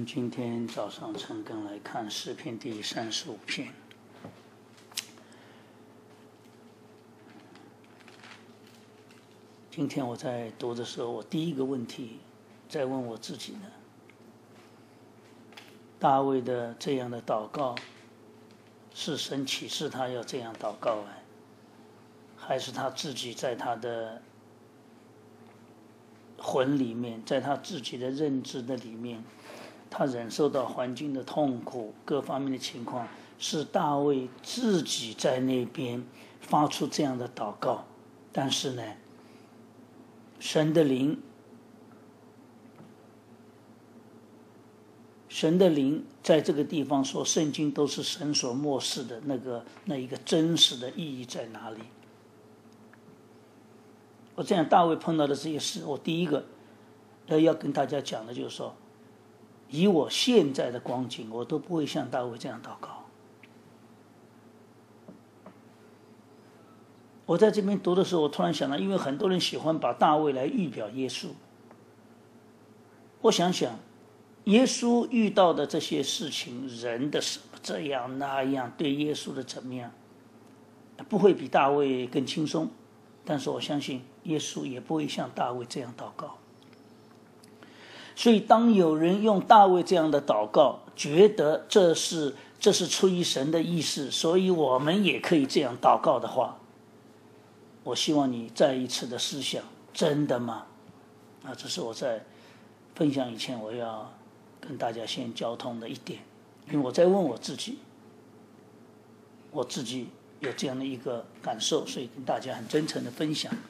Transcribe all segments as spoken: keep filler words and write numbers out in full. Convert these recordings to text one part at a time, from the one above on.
今天早上晨更来看诗篇第三十五篇。今天我在读的时候，我第一个问题在问我自己呢：大卫的这样的祷告，是神启示他要这样祷告啊，还是他自己在他的魂里面，在他自己的认知的里面，他忍受到环境的痛苦，各方面的情况，是大卫自己在那边发出这样的祷告，但是呢，神的灵，神的灵在这个地方说，圣经都是神所默示的那个那一个真实的意义在哪里？我这样，大卫碰到的这些事，我第一个要跟大家讲的就是说，以我现在的光景，我都不会像大卫这样祷告。我在这边读的时候，我突然想到，因为很多人喜欢把大卫来预表耶稣，我想想，耶稣遇到的这些事情，人的什么这样那样，对耶稣的怎么样，不会比大卫更轻松，但是我相信耶稣也不会像大卫这样祷告。所以当有人用大卫这样的祷告，觉得这是这是出于神的意思，所以我们也可以这样祷告的话，我希望你再一次的思想，真的吗？啊，这是我在分享以前我要跟大家先交通的一点，因为我在问我自己，我自己有这样的一个感受，所以跟大家很真诚的分享。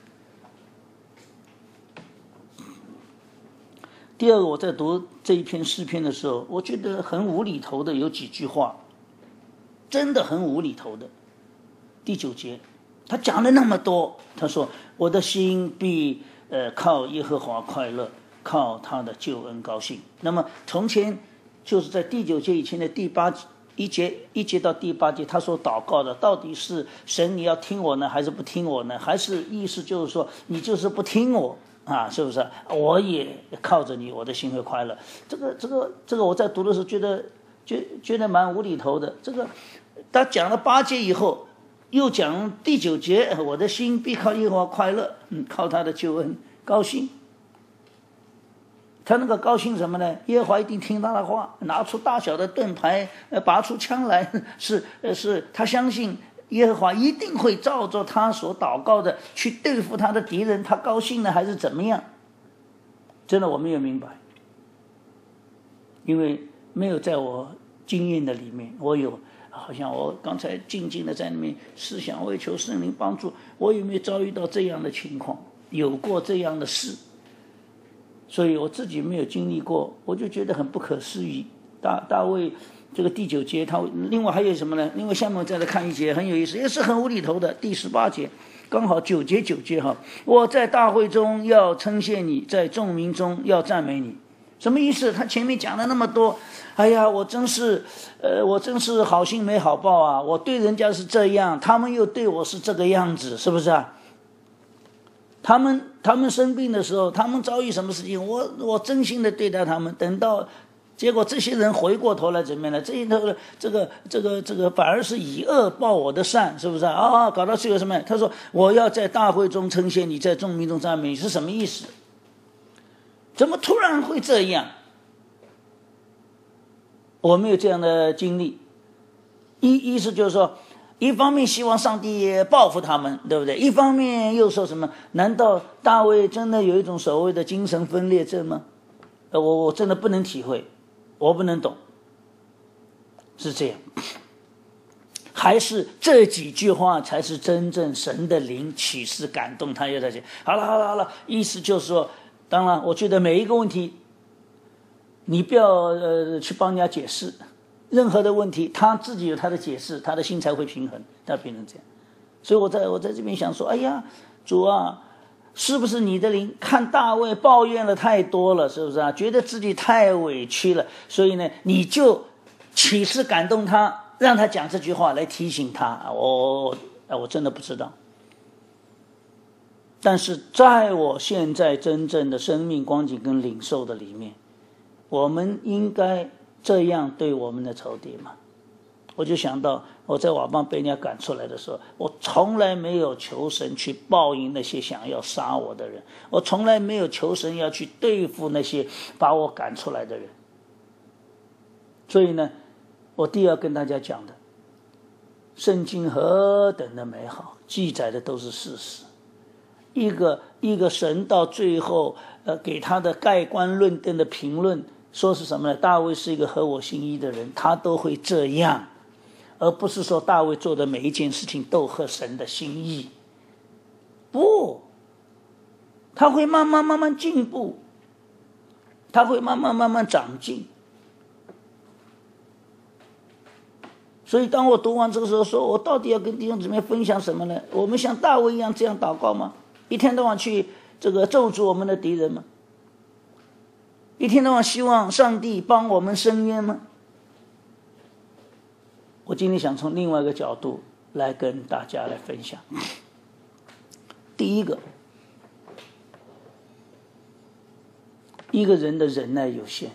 第二个，我在读这一篇诗篇的时候，我觉得很无厘头的有几句话，真的很无厘头的。第九节，他讲了那么多，他说：“我的心必呃靠耶和华快乐，靠他的救恩高兴。”那么从前就是在第九节以前的第八一节一节到第八节，他所祷告的到底是神你要听我呢，还是不听我呢？还是意思就是说你就是不听我？啊，是不是？我也靠着你，我的心会快乐。这个、这个、这个，我在读的时候觉得觉觉得蛮无厘头的。这个他讲了八节以后，又讲第九节，我的心必靠耶和华快乐，嗯，靠他的救恩高兴。他那个高兴什么呢？耶和华一定听他的话，拿出大小的盾牌，拔出枪来，是是，他相信耶和华一定会照着他所祷告的去对付他的敌人，他高兴呢还是怎么样？真的我没有明白，因为没有在我经验的里面，我有好像我刚才静静的在那边思想，为求圣灵帮助，我有没有遭遇到这样的情况，有过这样的事？所以我自己没有经历过，我就觉得很不可思议。大大卫这个第九节，他另外还有什么呢？另外下面再来看一节很有意思，也是很无厘头的，第十八节，刚好九节九节哈。我在大会中要称谢你，在众民中要赞美你，什么意思？他前面讲了那么多，哎呀，我真是，呃，我真是好心没好报啊！我对人家是这样，他们又对我是这个样子，是不是啊？他们他们生病的时候，他们遭遇什么事情，我我真心的对待他们，等到结果这些人回过头来怎么样呢？这一头这个这个这个反而是以恶报我的善，是不是啊？啊，搞到最后什么？他说我要在大会中称谢你，在众民中赞美你，是什么意思？怎么突然会这样？我没有这样的经历。一意思就是说，一方面希望上帝报复他们，对不对？一方面又说什么？难道大卫真的有一种所谓的精神分裂症吗？我我真的不能体会。我不能懂，是这样，还是这几句话才是真正神的灵启示感动他要在讲？好了好了好了，意思就是说，当然，我觉得每一个问题，你不要呃去帮人家解释，任何的问题他自己有他的解释，他的心才会平衡，他变成这样。所以我在我在这边想说，哎呀，主啊。是不是你的灵看大卫抱怨了太多了，是不是啊？觉得自己太委屈了，所以呢，你就启示感动他，让他讲这句话来提醒他。我我真的不知道。但是在我现在真正的生命光景跟领受的里面， 我们应该这样对我们的仇敌吗？我就想到我在瓦邦被人家赶出来的时候，我从来没有求神去报应那些想要杀我的人，我从来没有求神要去对付那些把我赶出来的人。所以呢，我第二跟大家讲的，圣经何等的美好，记载的都是事实。一个一个神到最后呃给他的盖棺论定的评论说是什么呢？大卫是一个合我心意的人，他都会这样，而不是说大卫做的每一件事情都合神的心意。不，他会慢慢慢慢进步，他会慢慢慢慢长进。所以当我读完这个时候，说我到底要跟弟兄姊妹分享什么呢？我们像大卫一样这样祷告吗？一天到晚去这个咒诅我们的敌人吗？一天到晚希望上帝帮我们伸冤吗？我今天想从另外一个角度来跟大家来分享。第一个，一个人的忍耐有限。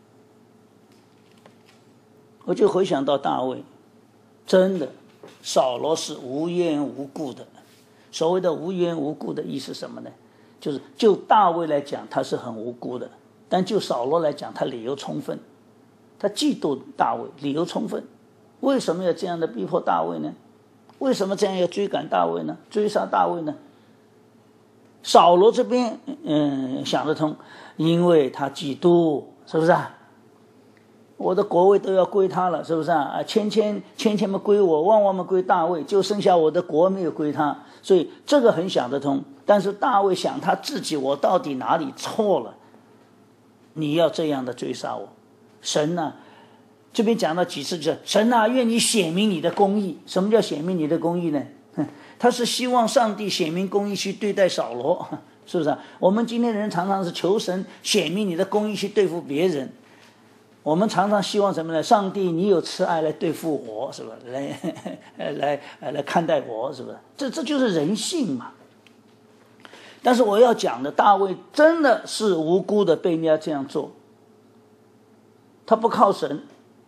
我就回想到大卫，真的，扫罗是无缘无故的。所谓的无缘无故的意思是什么呢？就是就大卫来讲他是很无辜的，但就扫罗来讲他理由充分，他嫉妒大卫理由充分。为什么要这样的逼迫大卫呢？为什么这样要追赶大卫呢？追杀大卫呢？扫罗这边嗯想得通，因为他嫉妒，是不是啊？我的国位都要归他了，是不是啊？千千千千们归我，万万们归大卫，就剩下我的国没有归他，所以这个很想得通。但是大卫想他自己，我到底哪里错了？你要这样的追杀我，神啊，这边讲了几次，就是神啊，愿你显明你的公义。什么叫显明你的公义呢？他是希望上帝显明公义去对待扫罗，是不是啊？我们今天人常常是求神显明你的公义去对付别人。我们常常希望什么呢？上帝，你有慈爱来对付我，是吧？来来来看待我，是不是？这这就是人性嘛。但是我要讲的，大卫真的是无辜的被人家这样做，他不靠神，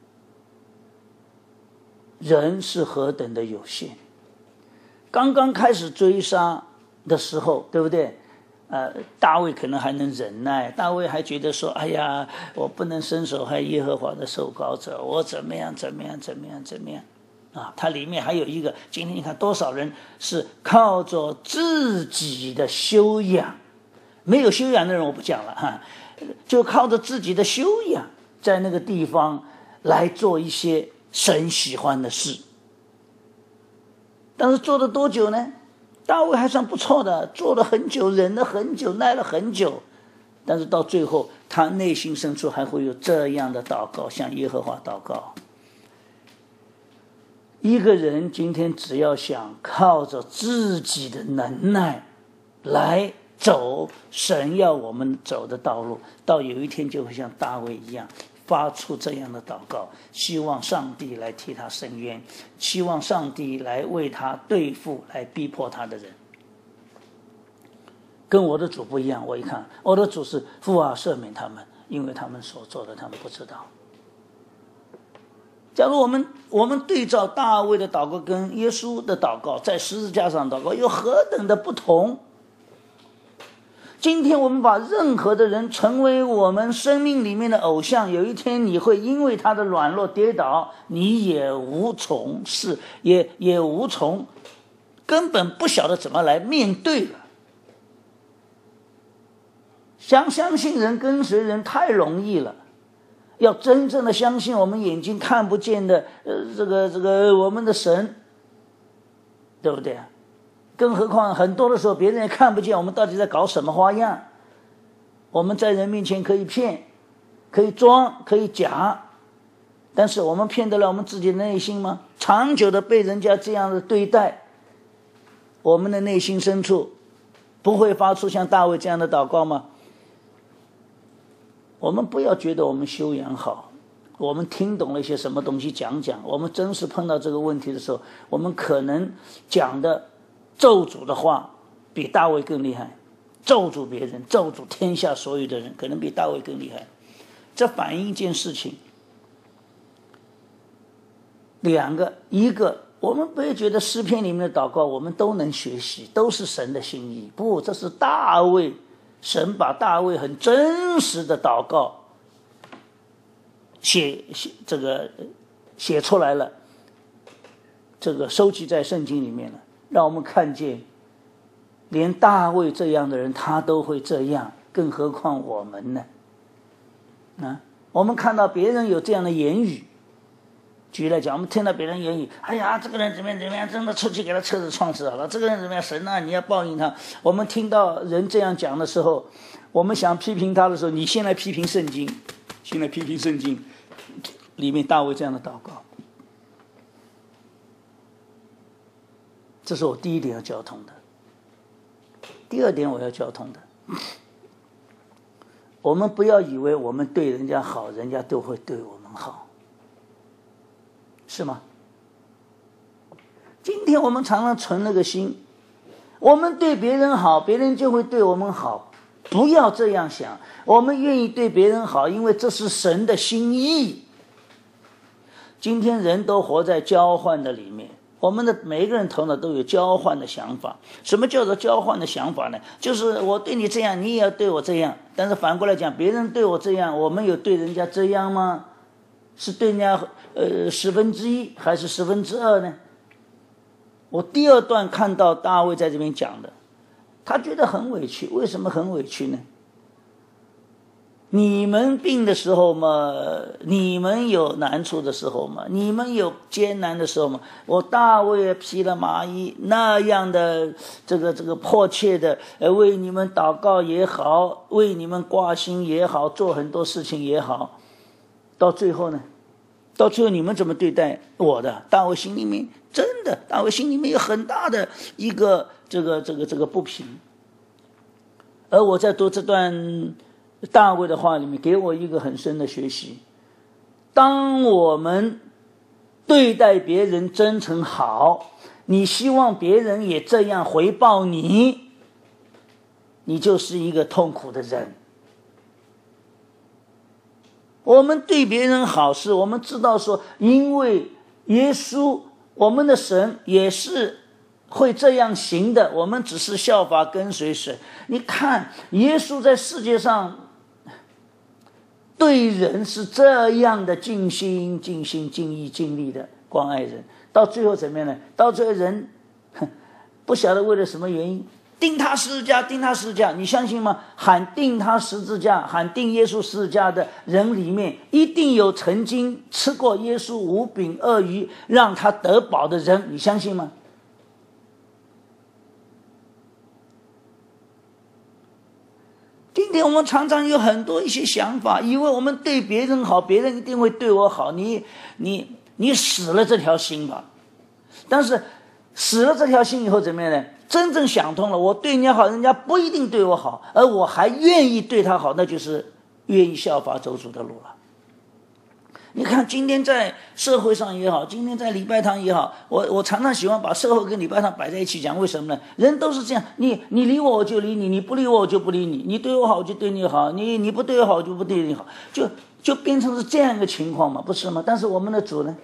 人是何等的有限。刚刚开始追杀的时候，对不对？呃，大卫可能还能忍耐，大卫还觉得说，哎呀，我不能伸手害耶和华的受膏者，我怎么样怎么样怎么样怎么样啊？它里面还有一个，今天你看多少人是靠着自己的修养，没有修养的人我不讲了哈，就靠着自己的修养，在那个地方来做一些神喜欢的事。但是做了多久呢？大卫还算不错的，做了很久，忍了很久，耐了很久，但是到最后他内心深处还会有这样的祷告，向耶和华祷告。一个人今天只要想靠着自己的能耐来走神要我们走的道路，到有一天就会像大卫一样发出这样的祷告，希望上帝来替他伸冤，希望上帝来为他对付来逼迫他的人。跟我的主不一样，我一看我的主是父啊赦免他们，因为他们所做的他们不知道。假如我们我们对照大卫的祷告跟耶稣的祷告，在十字架上祷告有何等的不同。今天我们把任何的人成为我们生命里面的偶像，有一天你会因为他的软弱跌倒，你也无从是也也无从根本不晓得怎么来面对了。想相信人跟随人太容易了，要真正的相信我们眼睛看不见的呃这个这个我们的神，对不对啊？更何况很多的时候别人也看不见我们到底在搞什么花样。我们在人面前可以骗，可以装，可以假，但是我们骗得了我们自己的内心吗？长久的被人家这样的对待，我们的内心深处不会发出像大卫这样的祷告吗？我们不要觉得我们修养好，我们听懂了一些什么东西讲讲，我们真是碰到这个问题的时候，我们可能讲的咒诅的话比大卫更厉害，咒诅别人，咒诅天下所有的人，可能比大卫更厉害。 这反映一件事情，两个，一个我们不要觉得诗篇里面的祷告我们都能学习，都是神的心意，不，这是大卫，神把大卫很真实的祷告写写这个写出来了，这个收集在圣经里面了，让我们看见连大卫这样的人他都会这样，更何况我们呢？啊，我们看到别人有这样的言语，举例来讲，我们听到别人言语，哎呀，这个人怎么样怎么样，真的出去给他车子撞死好了，这个人怎么样，神啊，你要报应他。我们听到人这样讲的时候，我们想批评他的时候，你先来批评圣经，先来批评圣经里面大卫这样的祷告。这是我第一点要交通的。第二点我要交通的，我们不要以为我们对人家好，人家都会对我们好，是吗？今天我们常常存那个心，我们对别人好，别人就会对我们好。不要这样想，我们愿意对别人好，因为这是神的心意。今天人都活在交换的里面，我们的每一个人头脑都有交换的想法。什么叫做交换的想法呢？就是我对你这样，你也要对我这样。但是反过来讲，别人对我这样，我们有对人家这样吗？是对人家呃十分之一还是十分之二呢？我第二段看到大卫在这边讲的，他觉得很委屈。为什么很委屈呢？你们病的时候嘛，你们有难处的时候嘛，你们有艰难的时候嘛，我大卫披了麻衣，那样的这个这个迫切的呃为你们祷告也好，为你们挂心也好，做很多事情也好，到最后呢，到最后你们怎么对待我的？大卫心里面真的，大卫心里面有很大的一个这个这个这个不平。而我在读这段大卫的话里面，给我一个很深的学习。当我们对待别人真诚好，你希望别人也这样回报你，你就是一个痛苦的人。我们对别人好，是我们知道说，因为耶稣我们的神也是会这样行的，我们只是效法跟随神。你看耶稣在世界上对人是这样的尽心尽心尽意尽力的关爱人，到最后怎么样呢？到最后人不晓得为了什么原因钉他十字架，钉他十字架，你相信吗？喊钉他十字架，喊钉耶稣十字架的人里面，一定有曾经吃过耶稣五饼二鱼让他得饱的人，你相信吗？今天我们常常有很多一些想法，以为我们对别人好，别人一定会对我好。你你你死了这条心吧。但是死了这条心以后怎么样呢？真正想通了，我对人家好，人家不一定对我好，而我还愿意对他好，那就是愿意效法走主的路了。你看今天在社会上也好，今天在礼拜堂也好，我我常常喜欢把社会跟礼拜堂摆在一起讲。为什么呢？人都是这样，你你理我我就理你，你不理我我就不理你，你对我好我就对你好，你你不对我好我就不对你好，就就变成是这样一个情况嘛，不是吗？但是我们的主呢，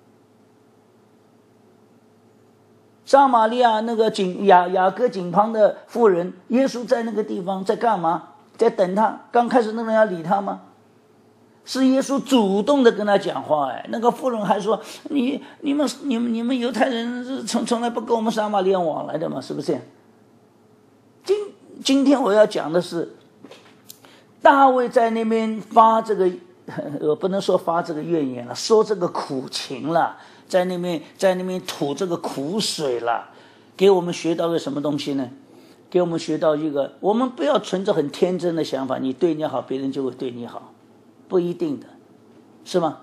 撒玛利亚那个井雅雅各井旁的妇人，耶稣在那个地方在干嘛？在等他。刚开始那人要理他吗？是耶稣主动的跟他讲话。哎，那个妇人还说：“你、你们、你们、你们犹太人是从从来不跟我们撒玛利亚往来的嘛，是不是这样？”今今天我要讲的是，大卫在那边发这个，我不能说发这个怨言了，说这个苦情了，在那边在那边吐这个苦水了，给我们学到个什么东西呢？给我们学到一个，我们不要存着很天真的想法，你对人家好，别人就会对你好。不一定的，是吗？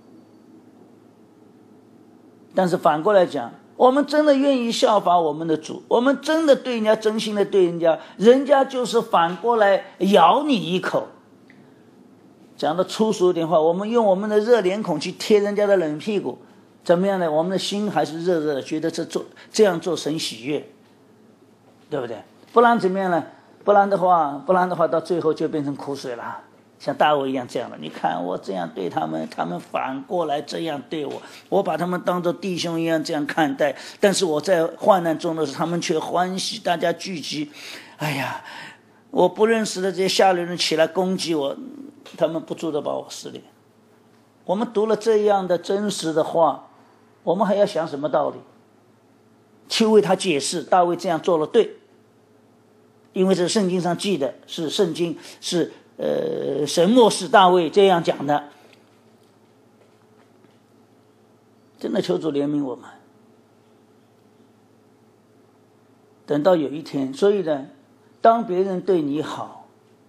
但是反过来讲，我们真的愿意效法我们的主，我们真的对人家真心的对人家，人家就是反过来咬你一口。讲的粗俗一点话，我们用我们的热脸孔去贴人家的冷屁股，怎么样呢？我们的心还是热热的，觉得这做这样做神喜悦，对不对？不然怎么样呢？不然的话，不然的话，到最后就变成苦水了。 像大卫一样这样的。你看我这样对他们，他们反过来这样对我，我把他们当作弟兄一样这样看待，但是我在患难中的时候，他们却欢喜，大家聚集。哎呀，我不认识的这些下流人起来攻击我，他们不住的把我撕裂。我们读了这样的真实的话，我们还要想什么道理？去为他解释大卫这样做了对，因为这圣经上记的是圣经是呃神默示大卫这样讲的。真的求主怜悯我们。等到有一天，所以呢，当别人对你好，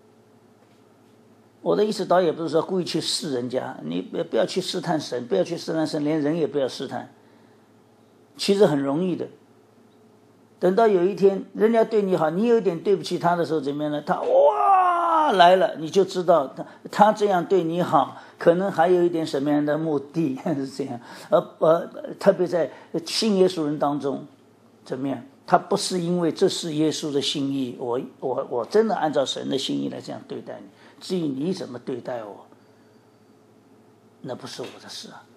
我的意思倒也不是说故意去试人家，你不要去试探神，不要去试探神，连人也不要试探，其实很容易的。等到有一天人家对你好，你有点对不起他的时候，怎么样呢？他哇来了，你就知道他他这样对你好，可能还有一点什么样的目的是这样。而而特别在信耶稣人当中，怎么样？他不是因为这是耶稣的心意，我我我真的按照神的心意来这样对待你。至于你怎么对待我，那不是我的事啊。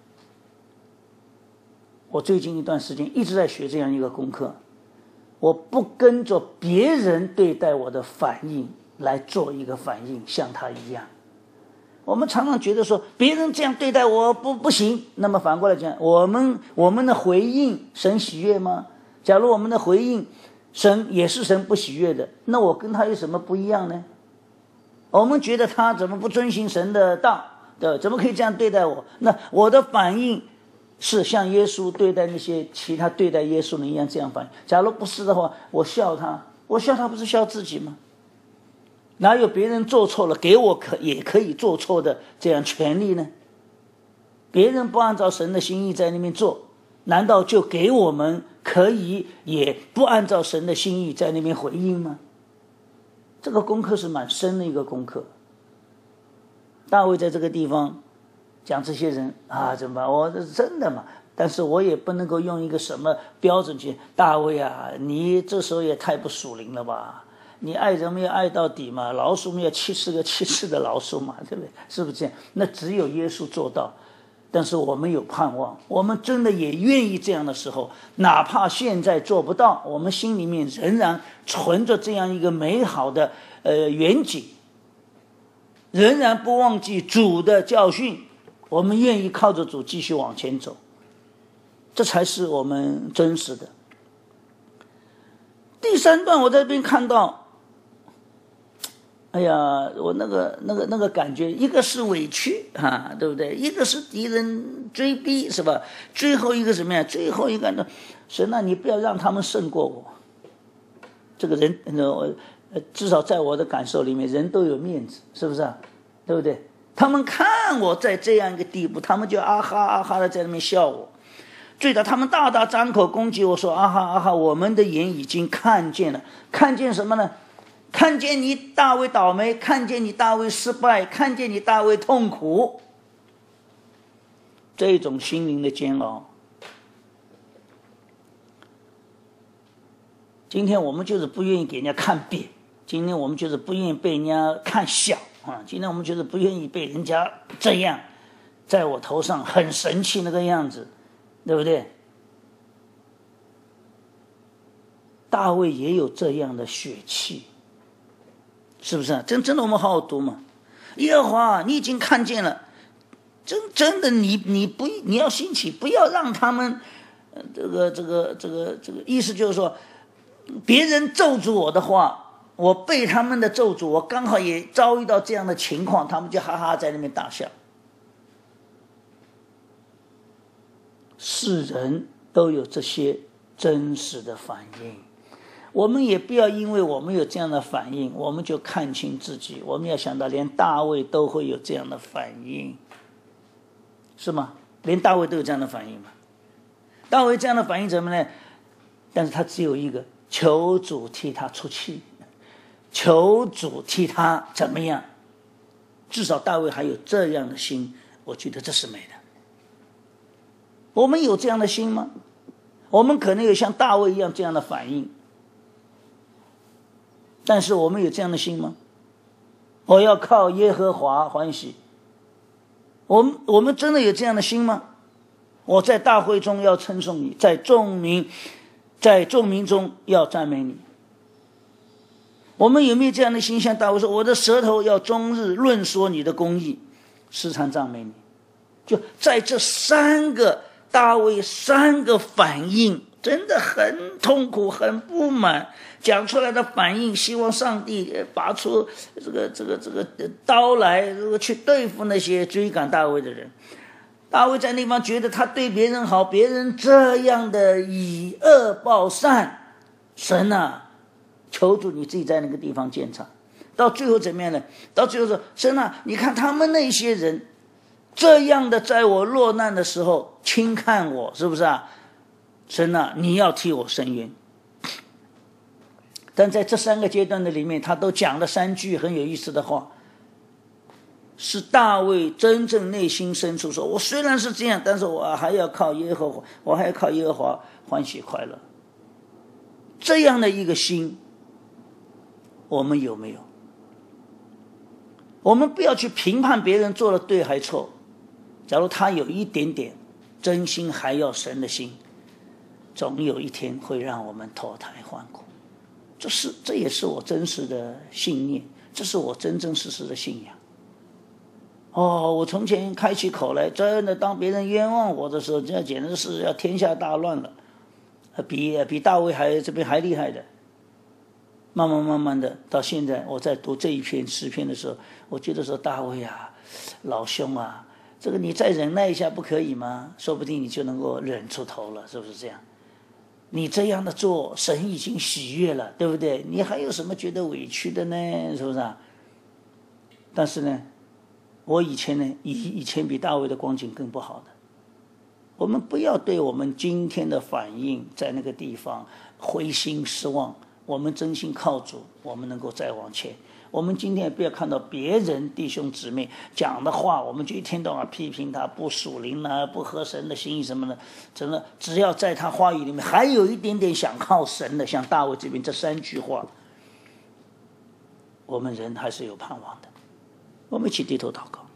我最近一段时间一直在学这样一个功课，我不跟着别人对待我的反应来做一个反应，像他一样。我们常常觉得说别人这样对待我不不行，那么反过来讲，我们我们的回应神喜悦吗？假如我们的回应神也是神不喜悦的，那我跟他有什么不一样呢？我们觉得他怎么不遵行神的道，对，怎么可以这样对待我？那我的反应是像耶稣对待那些其他对待耶稣人一样这样反应。假如不是的话，我笑他，我笑他不是笑自己吗？哪有别人做错了给我可也可以做错的这样权利呢？别人不按照神的心意在那边做，难道就给我们可以也不按照神的心意在那边回应吗？这个功课是蛮深的一个功课。大卫在这个地方讲这些人啊，怎么办？我真的嘛？但是我也不能够用一个什么标准去，大卫啊，你这时候也太不属灵了吧？你爱人们要爱到底嘛，老鼠们要七十个七十的老鼠嘛，对不对？是不是这样？那只有耶稣做到。但是我们有盼望，我们真的也愿意这样的时候，哪怕现在做不到，我们心里面仍然存着这样一个美好的呃远景，仍然不忘记主的教训，我们愿意靠着主继续往前走，这才是我们真实的。第三段我在这边看到，哎呀，我那个那个那个感觉，一个是委屈啊，对不对？一个是敌人追逼，是吧？最后一个什么呀？最后一个呢？神啊，你不要让他们胜过我。这个人，呃，至少在我的感受里面，人都有面子，是不是啊？对不对？他们看我在这样一个地步，他们就啊哈啊哈的在那边笑我。最早他们大大张口攻击我说啊哈啊哈，我们的眼已经看见了，看见什么呢？看见你大卫倒霉，看见你大卫失败，看见你大卫痛苦，这种心灵的煎熬。今天我们就是不愿意给人家看扁，今天我们就是不愿意被人家看小啊！今天我们就是不愿意被人家这样在我头上很神气那个样子，对不对？大卫也有这样的血气，是不是啊？真真的，我们好好读嘛。耶和华，你已经看见了，真真的你，你你不你要兴起，不要让他们，呃、这个这个这个这个意思就是说，别人咒诅我的话，我被他们的咒诅，我刚好也遭遇到这样的情况，他们就哈哈在那边大笑。世人都有这些真实的反应。我们也不要因为我们有这样的反应，我们就看清自己。我们要想到，连大卫都会有这样的反应，是吗？连大卫都有这样的反应吗？大卫这样的反应怎么呢？但是他只有一个，求主替他出气，求主替他怎么样？至少大卫还有这样的心，我觉得这是美的。我们有这样的心吗？我们可能有像大卫一样这样的反应，但是我们有这样的心吗？ 我要靠耶和华欢喜。我们我们真的有这样的心吗？我在大会中要称颂你，在众民在众民中要赞美你。我们有没有这样的心？像大卫说，我的舌头要终日论说你的公义，时常赞美你。就在这三个大卫三个反应真的很痛苦很不满，讲出来的反应希望上帝拔出这个这个这个刀来这个去对付那些追赶大卫的人。大卫在那方觉得他对别人好，别人这样的以恶报善，神啊，求主你自己在那个地方鉴察。到最后怎么样呢？到最后说，神啊，你看他们那些人这样的在我落难的时候轻看我，是不是啊？神啊，你要替我伸冤。但在这三个阶段的里面，他都讲了三句很有意思的话，是大卫真正内心深处说，我虽然是这样，但是我还要靠耶和华，我还要靠耶和华欢喜快乐。这样的一个心我们有没有？我们不要去评判别人做了对还错，假如他有一点点真心还要神的心，总有一天会让我们脱胎换骨。这是这也是我真实的信念，这是我真真实实的信仰。哦，我从前开起口来，真的当别人冤枉我的时候，这简直是要天下大乱了，比比大卫还这边还厉害的。慢慢慢慢的到现在，我在读这一篇诗篇的时候，我觉得说，大卫啊，老兄啊，这个你再忍耐一下不可以吗？说不定你就能够忍出头了，是不是这样？你这样的做，神已经喜悦了，对不对？你还有什么觉得委屈的呢？是不是啊？但是呢，我以前呢，以以前比大卫的光景更不好的。我们不要对我们今天的反应在那个地方灰心失望，我们真心靠主，我们能够再往前。我们今天也不要看到别人弟兄姊妹讲的话，我们就一天到晚批评他不属灵啊，不合神的心意什么的。真的，只要在他话语里面还有一点点想靠神的，像大卫这边这三句话，我们人还是有盼望的。我们一起低头祷告。